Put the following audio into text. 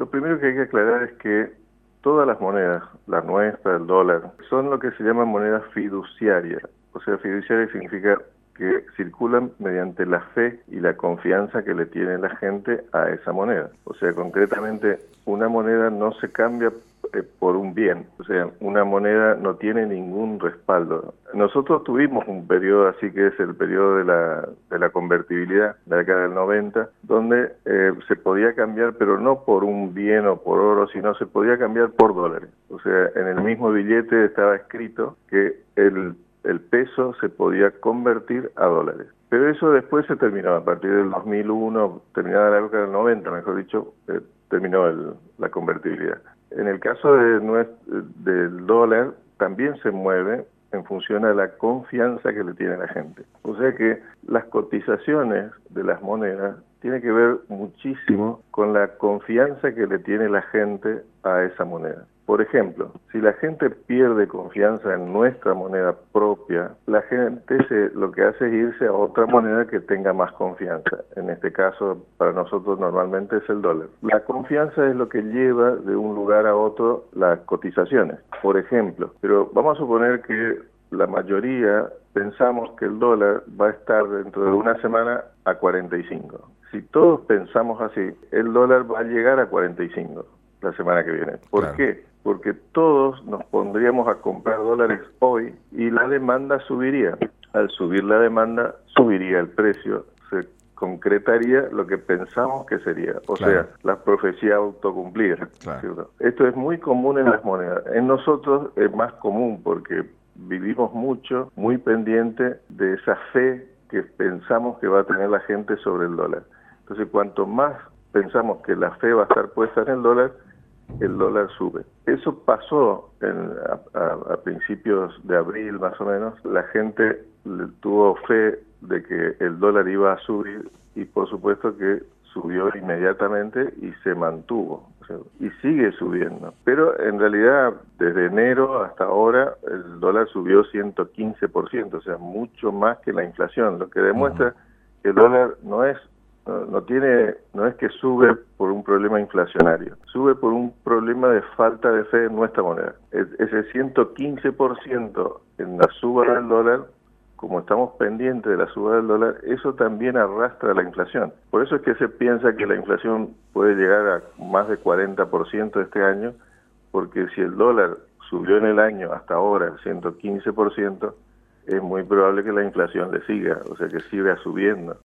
Lo primero que hay que aclarar es que todas las monedas, la nuestra, el dólar, son lo que se llaman monedas fiduciarias. O sea, fiduciaria significa que circulan mediante la fe y la confianza que le tiene la gente a esa moneda. O sea, concretamente, una moneda no se cambia por un bien. O sea, una moneda no tiene ningún respaldo. Nosotros tuvimos un periodo así que es el periodo de la convertibilidad, de la década del 90, donde se podía cambiar, pero no por un bien o por oro, sino se podía cambiar por dólares. O sea, en el mismo billete estaba escrito que el peso se podía convertir a dólares. Pero eso después se terminó, a partir del 2001, terminada la época del 90, mejor dicho, terminó la convertibilidad. En el caso del dólar, también se mueve en función a la confianza que le tiene la gente. O sea que las cotizaciones de las monedas tienen que ver muchísimo con la confianza que le tiene la gente a esa moneda. Por ejemplo, si la gente pierde confianza en nuestra moneda propia, la gente lo que hace es irse a otra moneda que tenga más confianza. En este caso, para nosotros normalmente es el dólar. La confianza es lo que lleva de un lugar a otro las cotizaciones, por ejemplo. Pero vamos a suponer que la mayoría pensamos que el dólar va a estar dentro de una semana a 45. Si todos pensamos así, el dólar va a llegar a 45 la semana que viene. ¿Por qué? Porque todos nos pondríamos a comprar dólares hoy y la demanda subiría. Al subir la demanda, subiría el precio, se concretaría lo que pensamos que sería. O sea, la profecía autocumplida. Claro. Esto es muy común en las monedas. En nosotros es más común porque vivimos mucho, muy pendiente de esa fe que pensamos que va a tener la gente sobre el dólar. Entonces, cuanto más pensamos que la fe va a estar puesta en el dólar sube. Eso pasó a principios de abril, más o menos. La gente tuvo fe de que el dólar iba a subir y por supuesto que subió inmediatamente y se mantuvo. O sea, y sigue subiendo. Pero en realidad, desde enero hasta ahora, el dólar subió 115%, o sea, mucho más que la inflación, lo que demuestra que el dólar no es que sube por un problema inflacionario, sube por un problema de falta de fe en nuestra moneda. Ese 115% en la suba del dólar, como estamos pendientes de la suba del dólar, eso también arrastra la inflación. Por eso es que se piensa que la inflación puede llegar a más de 40% este año, porque si el dólar subió en el año hasta ahora 115%, es muy probable que la inflación le siga, o sea que siga subiendo.